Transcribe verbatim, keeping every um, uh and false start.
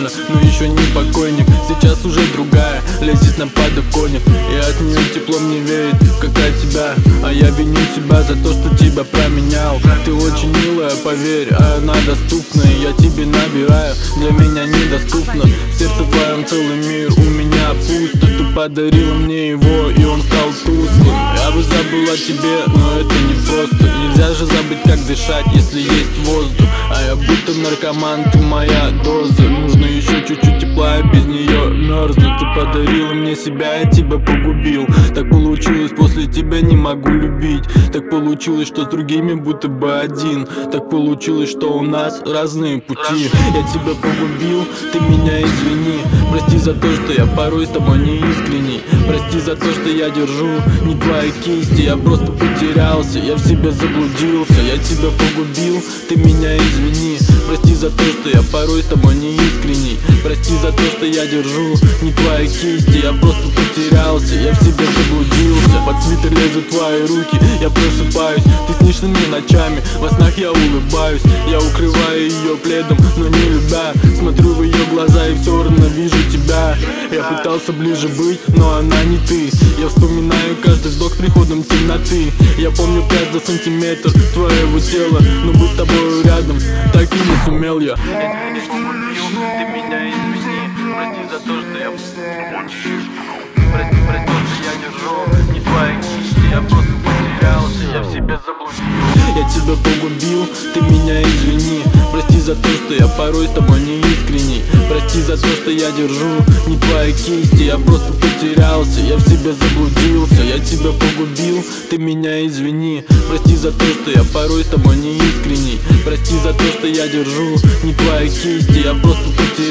спокойно, но еще не покойник. Сейчас уже другая лезет на подоконник, и от нее тепло мне веет, как от тебя. А я виню себя за то, что тебя променял. Ты очень милая, поверь, а она доступная. Я тебе набираю, для меня недоступно. В сердце твоем целый мир, у меня пусто. Ты подарила мне его, и он стал тусклым. Я бы забыл о тебе, но это не просто. Нельзя же забыть, как дышать, если есть воздух. А я будто наркоман, ты моя доза. Нужно еще чуть-чуть тепла, без нее мерзну. Ты подарила мне себя, я тебя погубил. Так получилось, после тебя не могу любить. Так получилось, что с другими будто бы один. Так получилось, что у нас разные пути. Я тебя погубил, ты меня извини. Прости за то, что я порой с тобой не искренний. Прости за то, что я держу не твои кисти. Я просто потерялся, я в себе заблудился. Я тебя погубил, ты меня извини. Прости за то, что я порой с тобой не искренний. Прости за то, что я держу не твои кисти. Я просто потерялся, я в себе заблудился. Под свитер лезут твои руки, я просыпаюсь. Ты снишься мне ночами, во снах я улыбаюсь. Я укрываю ее пледом, но не любя. Смотрю в ее глаза и все равно вижу тебя. Я пытался ближе быть, но она не ты. Я вспоминаю каждый вздох с приходом темноты. Я помню каждый сантиметр твоего тела, но быть с тобой рядом так и не сумел я. Я тебя погубил, ты меня извини. Прости за то, что я Прости, прости, что я держу не твои кисти. Я просто потерялся, я в себе заблудился. Я тебя погубил, ты меня извини. Прости за то, что я порой с тобой не искренний. Прости за то, что я держу не твои кисти. Я просто потерялся, я в себе заблудился. Я тебя погубил, ты меня извини. Прости за то, что я порой с тобой не искренний. Прости за то, что я держу не твои кисти. Я просто потерялся.